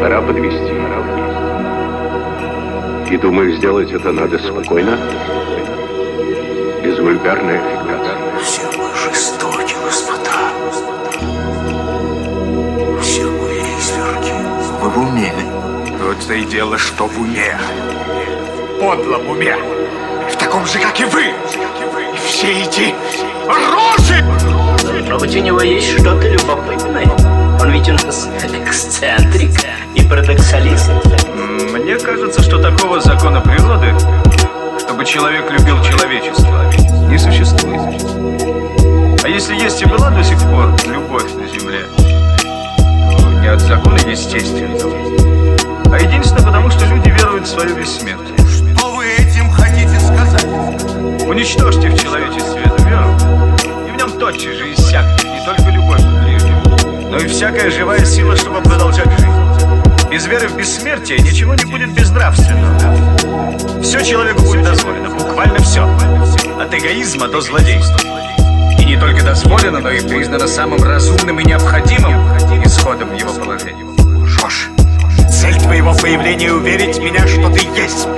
пора подвести. И думаю, сделать это надо спокойно, без вульгарной аффектации. Все мы жестоки, господа. Все мы изверги. Вы в уме? Вот-то и дело, что в уме. В подлом уме. В таком же, как и вы. И все эти рожи! Но ведь у него есть что-то любопытное. Он ведь у нас эксцентрик и парадоксалист. Мне кажется, что такого закона природы, чтобы человек любил человечество, не существует. А если есть и была до сих пор любовь на земле, то не от закона естественного, а единственно потому, что люди веруют в свое бессмертие. Что вы этим хотите сказать? Уничтожьте в человечестве эту веру, и в нем тотчас же иссякнет не только любовь к ближнему, но и всякая живая сила, чтобы продолжать жизнь. Без веры в бессмертие ничего не будет безнравственного. Все человеку будет дозволено, буквально все. От эгоизма до злодейства. И не только дозволено, но и признано самым разумным и необходимым исходом его положения. Лжешь. Цель твоего появления — уверить меня, что ты есть.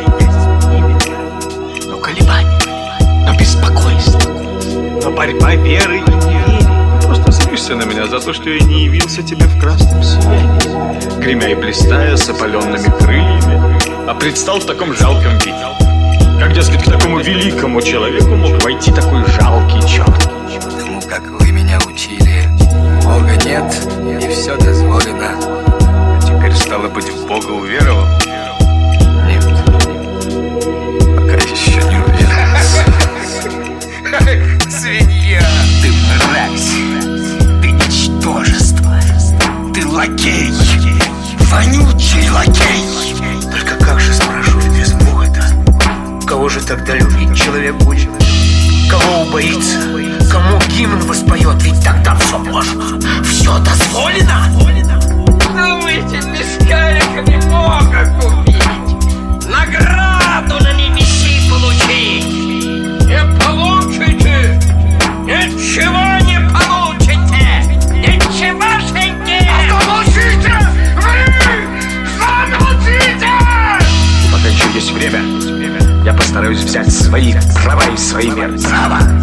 Но колебания, но беспокойство, Но борьба веры и неверия. Просто злишься на меня за то, что я не явился тебе в красном сиянии, гремя и блистая с опаленными крыльями, а предстал в таком жалком виде. Как, дескать, к такому великому человеку мог войти такой жалкий черт? потому как вы меня учили. Бога нет, и все дозволено. А теперь, стало быть, в Бога уверовал? Нет, пока еще не уверен. Свинья! Ты мразь, ты ничтожество, ты лакей, вонючий лакей. Только как же, спрашиваю, без Бога-то? Кого же тогда любить человек будет? Кого убоится? Кому гимн воспоет? Ведь тогда все можно, все дозволено. Думаете, пескариками Бога купить? Награду на небеси получить? Не получите! Ничего не получите! Ничегошеньки! Замолчите! Вы! Замолчите! Пока еще есть время, я постараюсь взять свои права и свои меры. Право.